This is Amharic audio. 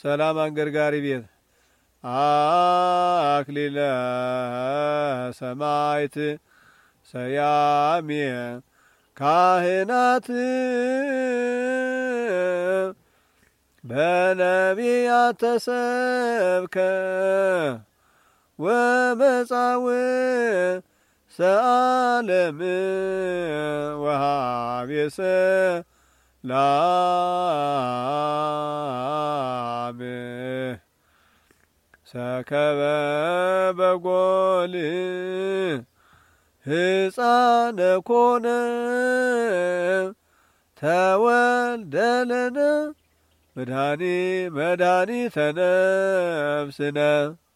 ሰላም አንገርጋሪ ቤት አክሊለ ሰማዕት ሰያሜ ካህናት በነቢያት ተሰብከ ወመጻውዕ ሰአለም ወሃቤ ሰላም ሰከበ በጎል ሕፃነ ኮነ ተወልደለነ መድኃኒተ ነፍስነ